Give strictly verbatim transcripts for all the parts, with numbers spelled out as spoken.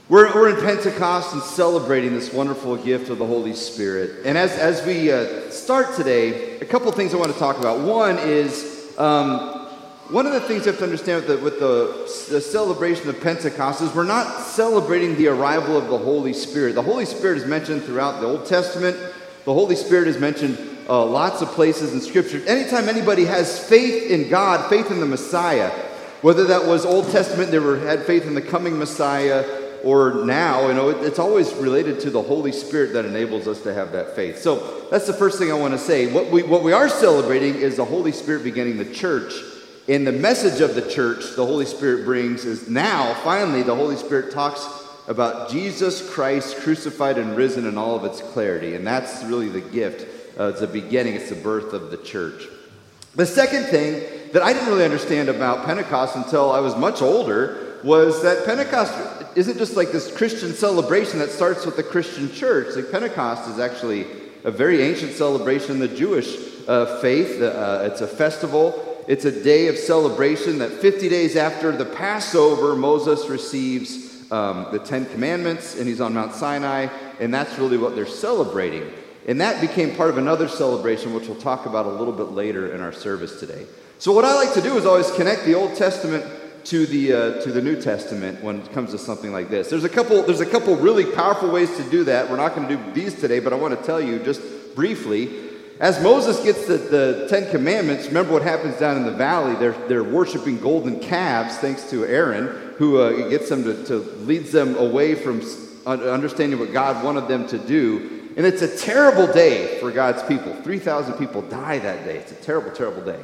We're, we're in Pentecost and celebrating this wonderful gift of the Holy Spirit. And as, as we uh, start today, a couple things I want to talk about. One is, um, one of the things you have to understand with, the, with the, the celebration of Pentecost is we're not celebrating the arrival of the Holy Spirit. The Holy Spirit is mentioned throughout the Old Testament. The Holy Spirit is mentioned uh, lots of places in Scripture. Anytime anybody has faith in God, faith in the Messiah, whether that was Old Testament, they were, had faith in the coming Messiah, or now, you know, it, it's always related to the Holy Spirit that enables us to have that faith. So that's the first thing I want to say. What we, what we are celebrating is the Holy Spirit beginning the church. And the message of the church the Holy Spirit brings is now, finally, the Holy Spirit talks about Jesus Christ crucified and risen in all of its clarity. And that's really the gift. Uh, it's the beginning. It's the birth of the church. The second thing that I didn't really understand about Pentecost until I was much older was that Pentecost isn't just like this Christian celebration that starts with the Christian church. Like Pentecost is actually a very ancient celebration in the Jewish uh, faith. Uh, it's a festival. It's a day of celebration that fifty days after the Passover, Moses receives um, the Ten Commandments, and he's on Mount Sinai, and that's really what they're celebrating. And that became part of another celebration, which we'll talk about a little bit later in our service today. So what I like to do is always connect the Old Testament to the uh, to the New Testament when it comes to something like this. There's a couple there's a couple really powerful ways to do that. We're not going to do these today, but I want to tell you just briefly. As Moses gets the, the Ten Commandments, remember what happens down in the valley. They're they're worshiping golden calves, thanks to Aaron, who uh, gets them to, to leads them away from understanding what God wanted them to do. And it's a terrible day for God's people. three thousand people die that day. It's a terrible, terrible day.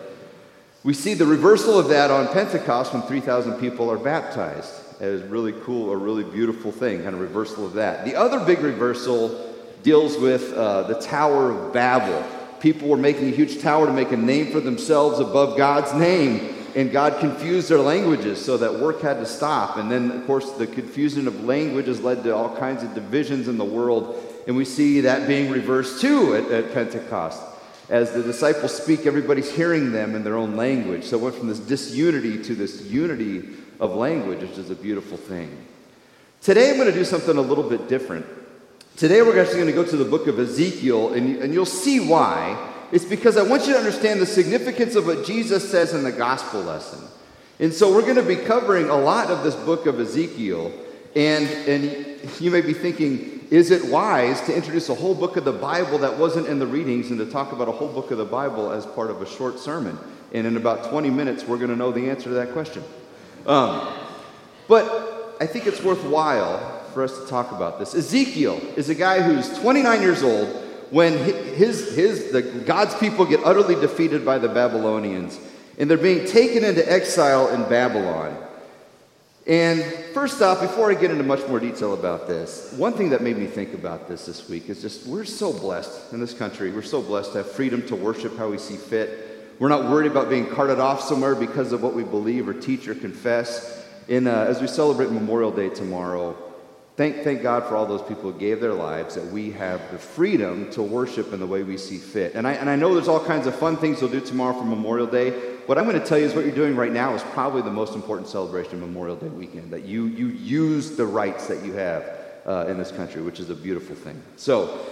We see the reversal of that on Pentecost when three thousand people are baptized. It is really cool, a really beautiful thing, kind of reversal of that. The other big reversal deals with uh, the Tower of Babel. People were making a huge tower to make a name for themselves above God's name, and God confused their languages, so that work had to stop. And then, of course, the confusion of languages led to all kinds of divisions in the world, and we see that being reversed too at, at Pentecost. As the disciples speak, everybody's hearing them in their own language. So it went from this disunity to this unity of language, which is a beautiful thing. Today I'm going to do something a little bit different. Today we're actually going to go to the book of Ezekiel, and, and you'll see why. It's because I want you to understand the significance of what Jesus says in the gospel lesson. And so we're going to be covering a lot of this book of Ezekiel, and, and you may be thinking, is it wise to introduce a whole book of the Bible that wasn't in the readings and to talk about a whole book of the Bible as part of a short sermon? And in about twenty minutes, we're going to know the answer to that question. Um, but I think it's worthwhile for us to talk about this. Ezekiel is a guy who's twenty-nine years old when his, his, the, God's people get utterly defeated by the Babylonians, and they're being taken into exile in Babylon. And first off, before I get into much more detail about this, one thing that made me think about this this week is just we're so blessed in this country. We're so blessed to have freedom to worship how we see fit. We're not worried about being carted off somewhere because of what we believe or teach or confess. And uh, as we celebrate Memorial Day tomorrow, thank, thank God for all those people who gave their lives, that we have the freedom to worship in the way we see fit. And I, and I know there's all kinds of fun things we'll do tomorrow for Memorial Day. What I'm going to tell you is what you're doing right now is probably the most important celebration of Memorial Day weekend, that you, you use the rights that you have uh, in this country, which is a beautiful thing. So,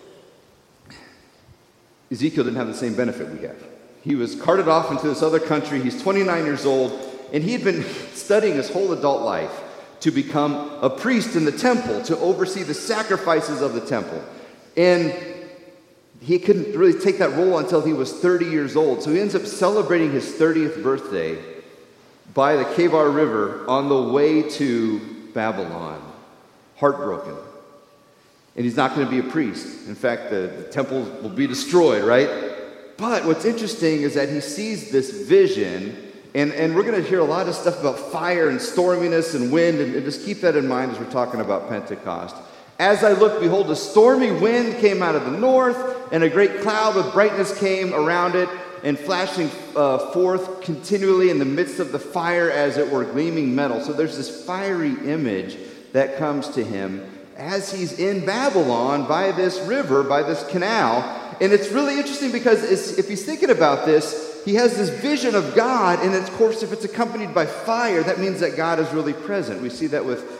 Ezekiel didn't have the same benefit we have. He was carted off into this other country. He's twenty-nine years old, and he had been studying his whole adult life to become a priest in the temple, to oversee the sacrifices of the temple. And he couldn't really take that role until he was thirty years old. So he ends up celebrating his thirtieth birthday by the Kebar River on the way to Babylon, heartbroken. And he's not going to be a priest. In fact, the, the temple will be destroyed, right? But what's interesting is that he sees this vision, and, and we're going to hear a lot of stuff about fire and storminess and wind, and, and just keep that in mind as we're talking about Pentecost. As I looked, behold, a stormy wind came out of the north, and a great cloud with brightness came around it, and flashing uh, forth continually in the midst of the fire as it were gleaming metal. So there's this fiery image that comes to him as he's in Babylon by this river, by this canal. And it's really interesting because it's, if he's thinking about this, he has this vision of God, and of course, if it's accompanied by fire, that means that God is really present. We see that with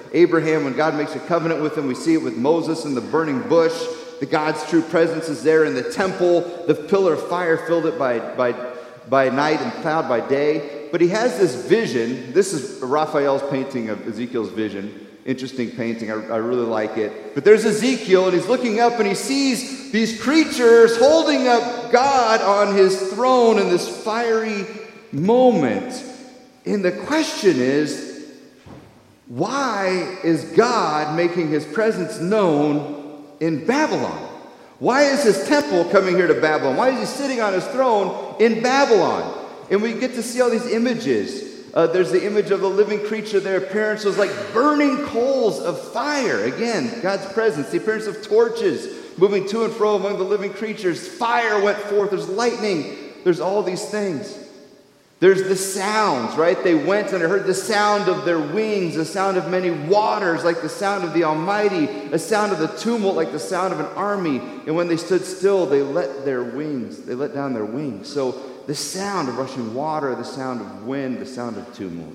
Abraham, when God makes a covenant with him. We see it with Moses in the burning bush. The God's true presence is there in the temple. The pillar of fire filled it by, by, by night and cloud by day. But he has this vision. This is Raphael's painting of Ezekiel's vision. Interesting painting. I, I really like it. But there's Ezekiel, and he's looking up, and he sees these creatures holding up God on his throne in this fiery moment. And the question is, why is God making his presence known in Babylon? Why is his temple coming here to Babylon? Why is he sitting on his throne in Babylon? And we get to see all these images. Uh, there's the image of the living creature. Their appearance was like burning coals of fire. Again, God's presence. The appearance of torches moving to and fro among the living creatures. Fire went forth. There's lightning. There's all these things. There's the sounds, right? They went and I heard the sound of their wings, the sound of many waters, like the sound of the Almighty, a sound of the tumult, like the sound of an army. And when they stood still, they let their wings, they let down their wings. So the sound of rushing water, the sound of wind, the sound of tumult.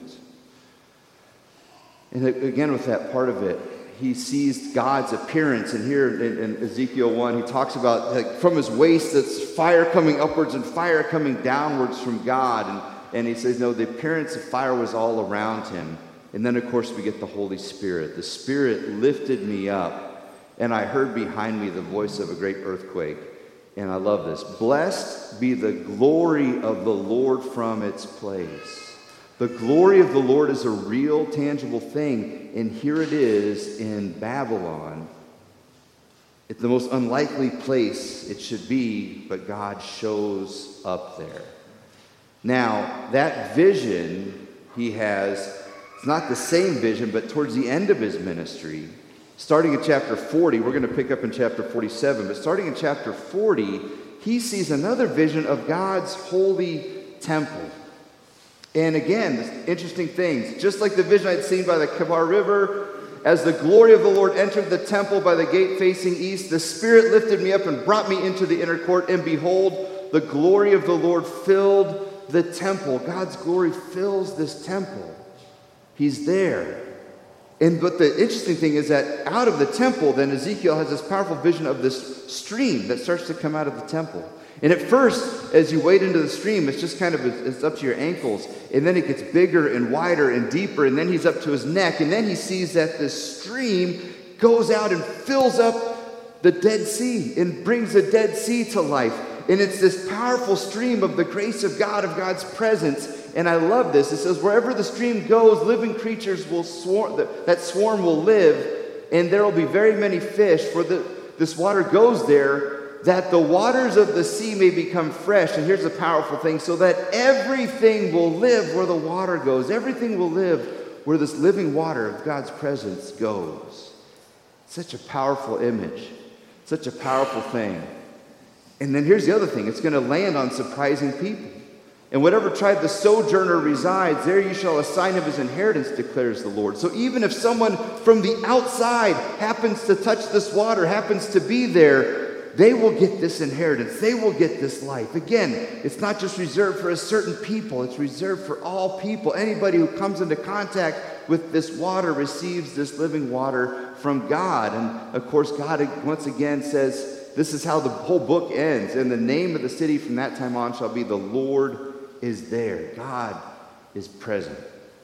And again, with that part of it, he sees God's appearance. And here in, in Ezekiel one, he talks about like, from his waist, that's fire coming upwards and fire coming downwards from God. And, and he says, no, the appearance of fire was all around him. And then, of course, we get the Holy Spirit. The Spirit lifted me up, and I heard behind me the voice of a great earthquake. And I love this. Blessed be the glory of the Lord from its place. The glory of the Lord is a real, tangible thing. And here it is in Babylon. It's the most unlikely place it should be, but God shows up there. Now, that vision he has, it's not the same vision, but towards the end of his ministry, starting in chapter forty, we're going to pick up in chapter forty-seven, but starting in chapter forty, he sees another vision of God's holy temple. And again, interesting things. Just like the vision I'd seen by the Kebar River, as the glory of the Lord entered the temple by the gate facing east, the Spirit lifted me up and brought me into the inner court, and behold, the glory of the Lord filled the temple. God's glory fills this temple. He's there. And but the interesting thing is that out of the temple, then Ezekiel has this powerful vision of this stream that starts to come out of the temple. And at first, as you wade into the stream, it's just kind of, it's up to your ankles. And then it gets bigger and wider and deeper. And then he's up to his neck. And then he sees that this stream goes out and fills up the Dead Sea and brings the Dead Sea to life. And it's this powerful stream of the grace of God, of God's presence. And I love this. It says, wherever the stream goes, living creatures will swarm, that swarm will live, and there will be very many fish, for the, this water goes there, that the waters of the sea may become fresh. And here's the powerful thing, so that everything will live where the water goes. Everything will live where this living water of God's presence goes. Such a powerful image. Such a powerful thing. And then here's the other thing. It's going to land on surprising people. And whatever tribe the sojourner resides, there you shall assign him his inheritance, declares the Lord. So even if someone from the outside happens to touch this water, happens to be there, they will get this inheritance. They will get this life. Again, it's not just reserved for a certain people. It's reserved for all people. Anybody who comes into contact with this water receives this living water from God. And of course, God once again says, this is how the whole book ends. And the name of the city from that time on shall be The Lord is There. God is present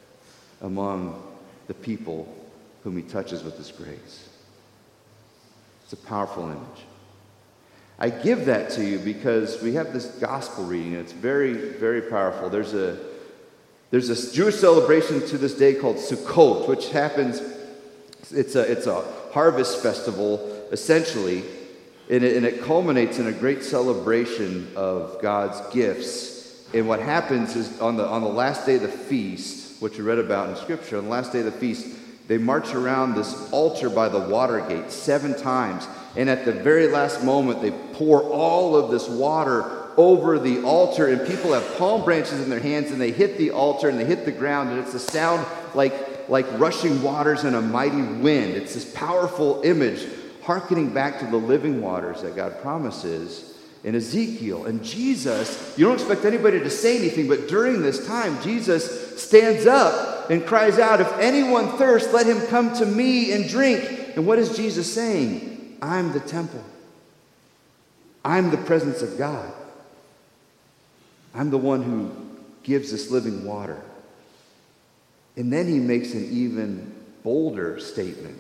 among the people whom he touches with his grace. It's a powerful image. I give that to you because we have this gospel reading. And it's very, very powerful. There's a there's a Jewish celebration to this day called Sukkot, which happens, it's a, it's a harvest festival, essentially. And it, and it culminates in a great celebration of God's gifts. And what happens is on the on the last day of the feast, which we read about in Scripture, on the last day of the feast, they march around this altar by the water gate seven times. And at the very last moment, they pour all of this water over the altar. And people have palm branches in their hands, and they hit the altar, and they hit the ground. And it's a sound like, like rushing waters and a mighty wind. It's this powerful image, hearkening back to the living waters that God promises in Ezekiel. And Jesus, you don't expect anybody to say anything, but during this time, Jesus stands up and cries out, "If anyone thirsts, let him come to me and drink." And what is Jesus saying? I'm the temple. I'm the presence of God. I'm the one who gives this living water. And then he makes an even bolder statement.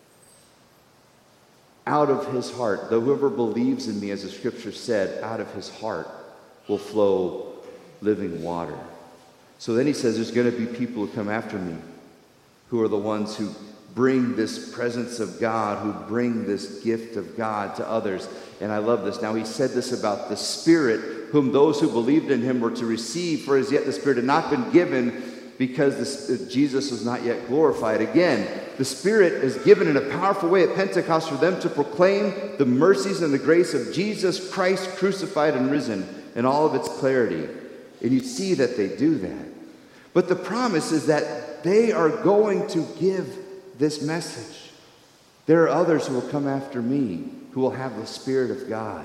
Out of his heart, though whoever believes in me, as the scripture said, out of his heart will flow living water. So then he says there's going to be people who come after me, who are the ones who bring this presence of God, who bring this gift of God to others. And I love this. Now he said this about the Spirit, whom those who believed in him were to receive, for as yet the Spirit had not been given, because this, Jesus was not yet glorified. Again, the Spirit is given in a powerful way at Pentecost for them to proclaim the mercies and the grace of Jesus Christ crucified and risen in all of its clarity. And you see that they do that. But the promise is that they are going to give this message. There are others who will come after me, who will have the Spirit of God.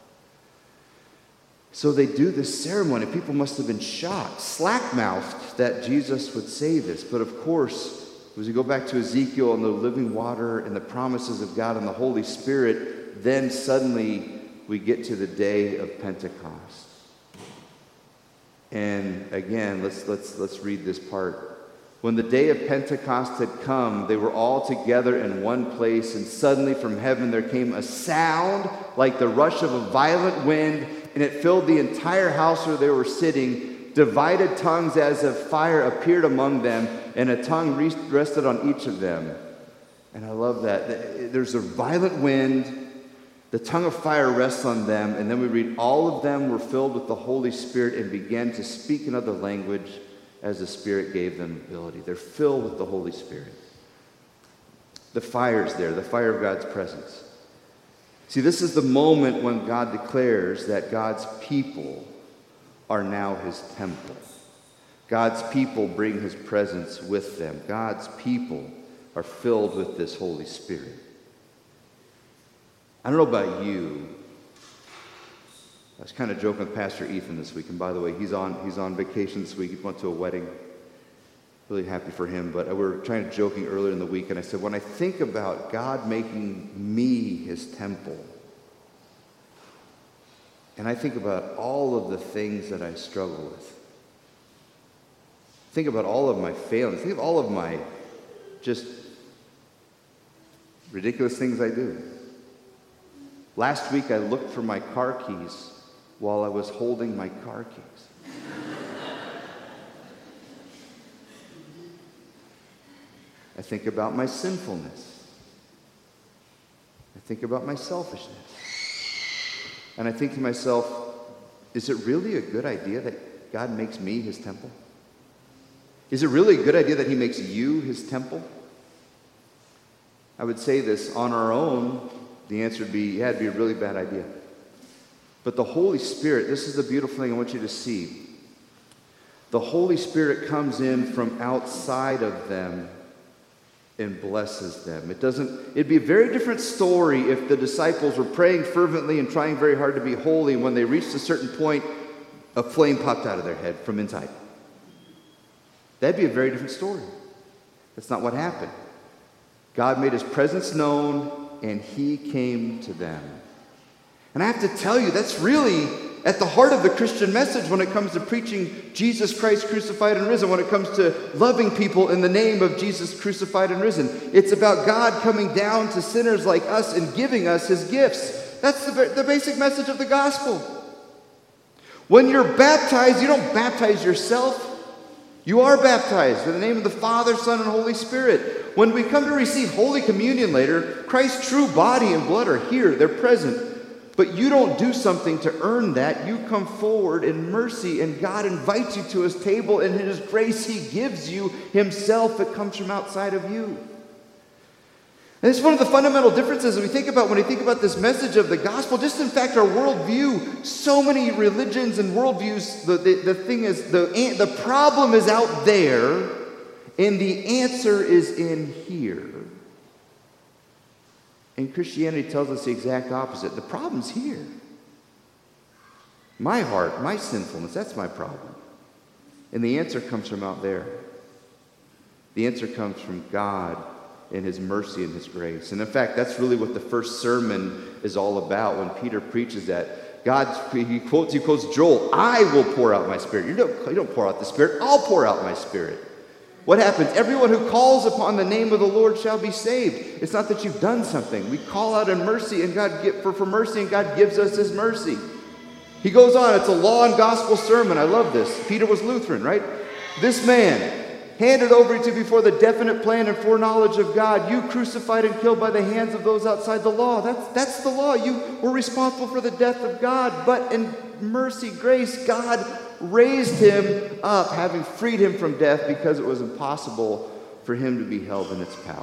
So they do this ceremony. People must have been shocked, slack-mouthed, that Jesus would say this. But of course, as you go back to Ezekiel and the living water and the promises of God and the Holy Spirit, then suddenly we get to the day of Pentecost. And again, let's let's let's read this part. When the day of Pentecost had come, they were all together in one place, and suddenly from heaven there came a sound like the rush of a violent wind, and it filled the entire house where they were sitting. Divided tongues as of fire appeared among them, and a tongue rested on each of them. And I love that. There's a violent wind. The tongue of fire rests on them, and then we read, all of them were filled with the Holy Spirit and began to speak another language as the Spirit gave them ability. They're filled with the Holy Spirit. The fire's there, the fire of God's presence. See, this is the moment when God declares that God's people are now his temple. God's people bring his presence with them. God's people are filled with this Holy Spirit. I don't know about you. I was kind of joking with Pastor Ethan this week, and by the way, he's on he's on vacation this week. He went to a wedding. Really happy for him, but we were trying to joking earlier in the week, and I said, when I think about God making me his temple, and I think about all of the things that I struggle with, think about all of my failings, think of all of my just ridiculous things I do. Last week, I looked for my car keys while I was holding my car keys. I think about my sinfulness. I think about my selfishness. And I think to myself, is it really a good idea that God makes me his temple? Is it really a good idea that he makes you his temple? I would say this, on our own, the answer would be, yeah, it'd be a really bad idea. But the Holy Spirit, this is the beautiful thing I want you to see. The Holy Spirit comes in from outside of them and blesses them. It doesn't, it'd be a very different story if the disciples were praying fervently and trying very hard to be holy, and when they reached a certain point, a flame popped out of their head from inside. That'd be a very different story. That's not what happened. God made his presence known, and he came to them. And I have to tell you, that's really at the heart of the Christian message when it comes to preaching Jesus Christ crucified and risen, when it comes to loving people in the name of Jesus crucified and risen. It's about God coming down to sinners like us and giving us his gifts. That's the, the basic message of the gospel. When you're baptized, you don't baptize yourself. You are baptized in the name of the Father, Son, and Holy Spirit. When we come to receive Holy Communion later, Christ's true body and blood are here. They're present. But you don't do something to earn that. You come forward in mercy, and God invites you to his table, and in his grace he gives you himself that comes from outside of you. And it's one of the fundamental differences we think about when we think about this message of the gospel. Just in fact, our worldview, so many religions and worldviews, the, the, the thing is, the, the problem is out there, and the answer is in here. And Christianity tells us the exact opposite. The problem's here. My heart, my sinfulness, that's my problem. And the answer comes from out there. The answer comes from God in his mercy and his grace. And in fact, that's really what the first sermon is all about when Peter preaches that. God, he quotes, he quotes Joel, I will pour out my Spirit. You don't, you don't pour out the Spirit, I'll pour out my Spirit. What happens? Everyone who calls upon the name of the Lord shall be saved. It's not that you've done something. We call out in mercy and God give, for, for mercy, and God gives us his mercy. He goes on, it's a law and gospel sermon. I love this. Peter was Lutheran, right? This man, handed over to before the definite plan and foreknowledge of God, you crucified and killed by the hands of those outside the law. That's, that's the law. You were responsible for the death of God, but in mercy, grace, God raised him up, having freed him from death because it was impossible for him to be held in its power.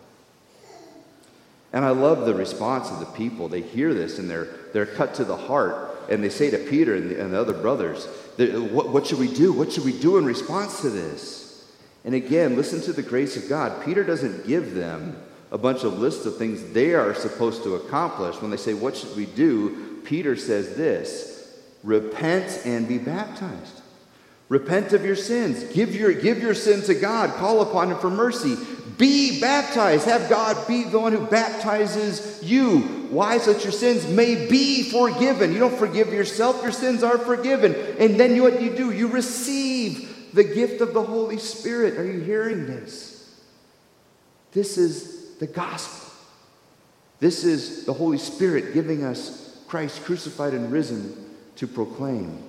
And I love the response of the people. They hear this and they're, they're cut to the heart. And they say to Peter and the, and the other brothers, what, what should we do? What should we do in response to this? And again, listen to the grace of God. Peter doesn't give them a bunch of lists of things they are supposed to accomplish. When they say, what should we do? Peter says this, repent and be baptized. Repent of your sins. Give your, give your sin to God. Call upon him for mercy. Be baptized. Have God be the one who baptizes you. Why? So that your sins may be forgiven. You don't forgive yourself. Your sins are forgiven. And then you, what you do? You receive the gift of the Holy Spirit. Are you hearing this? This is the gospel. This is the Holy Spirit giving us Christ crucified and risen to proclaim.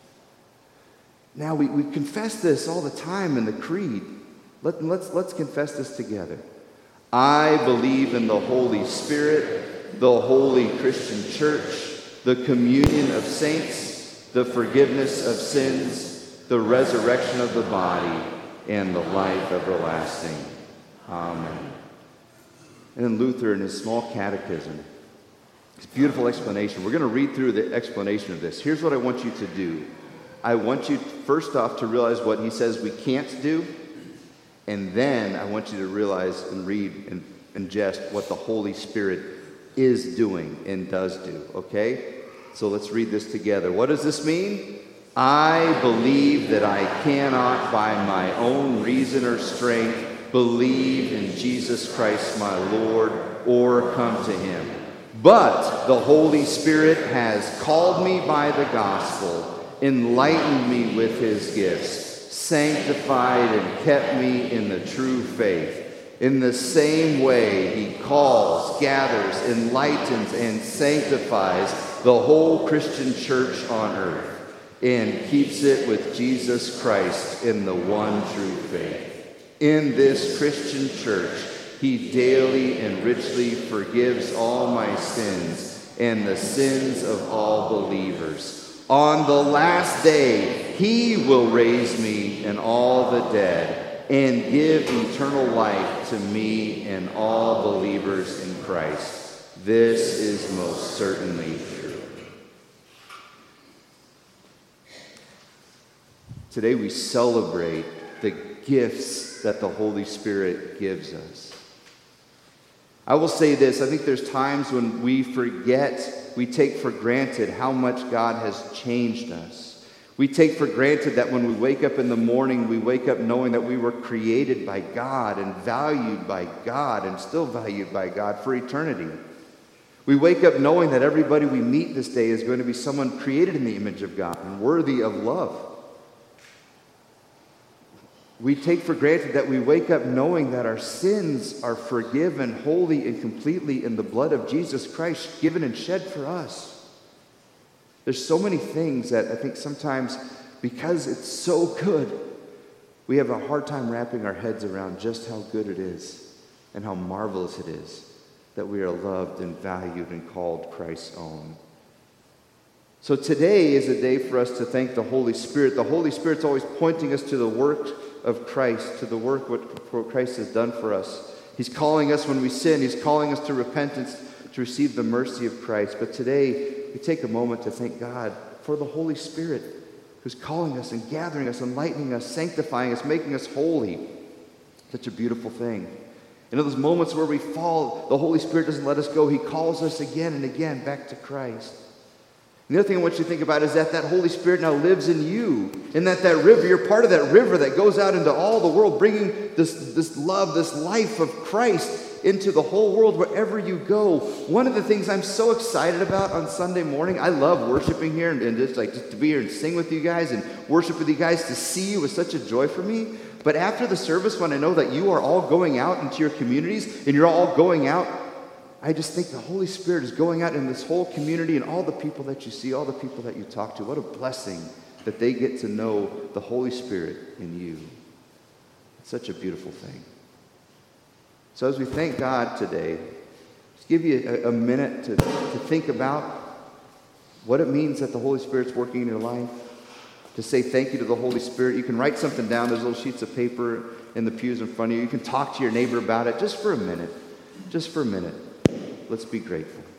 Now, we, we confess this all the time in the creed. Let, let's, let's confess this together. I believe in the Holy Spirit, the holy Christian church, the communion of saints, the forgiveness of sins, the resurrection of the body, and the life everlasting. Amen. And then Luther, in his small catechism, his beautiful explanation. We're going to read through the explanation of this. Here's what I want you to do. I want you, first off, to realize what he says we can't do. And then I want you to realize and read and ingest what the Holy Spirit is doing and does do, okay? So let's read this together. What does this mean? I believe that I cannot by my own reason or strength believe in Jesus Christ my Lord or come to him. But the Holy Spirit has called me by the gospel, enlightened me with his gifts, sanctified and kept me in the true faith. In the same way, he calls, gathers, enlightens, and sanctifies the whole Christian church on earth and keeps it with Jesus Christ in the one true faith. In this Christian church, he daily and richly forgives all my sins and the sins of all believers. On the last day, he will raise me and all the dead and give eternal life to me and all believers in Christ. This is most certainly true. Today we celebrate the gifts that the Holy Spirit gives us. I will say this, I think there's times when we forget, we take for granted how much God has changed us. We take for granted that when we wake up in the morning, we wake up knowing that we were created by God and valued by God and still valued by God for eternity. We wake up knowing that everybody we meet this day is going to be someone created in the image of God and worthy of love. We take for granted that we wake up knowing that our sins are forgiven wholly and completely in the blood of Jesus Christ given and shed for us. There's so many things that I think sometimes, because it's so good, we have a hard time wrapping our heads around just how good it is and how marvelous it is that we are loved and valued and called Christ's own. So today is a day for us to thank the Holy Spirit. The Holy Spirit's always pointing us to the work of Christ, to the work what, what Christ has done for us. He's calling us when we sin. He's calling us to repentance, to receive the mercy of Christ. But today, we take a moment to thank God for the Holy Spirit who's calling us and gathering us, enlightening us, sanctifying us, making us holy. Such a beautiful thing. And in those moments where we fall, the Holy Spirit doesn't let us go. He calls us again and again back to Christ. The other thing I want you to think about is that that Holy Spirit now lives in you, and that that river, you're part of that river that goes out into all the world, bringing this, this love, this life of Christ into the whole world wherever you go. One of the things I'm so excited about on Sunday morning, I love worshiping here and, and just like just to be here and sing with you guys and worship with you guys. To see you was such a joy for me. But after the service, when I know that you are all going out into your communities and you're all going out, I just think the Holy Spirit is going out in this whole community, and all the people that you see, all the people that you talk to. What a blessing that they get to know the Holy Spirit in you. It's such a beautiful thing. So as we thank God today, just give you a, a minute to, to think about what it means that the Holy Spirit's working in your life, to say thank you to the Holy Spirit. You can write something down. There's little sheets of paper in the pews in front of you. You can talk to your neighbor about it just for a minute. Just for a minute. Let's be grateful.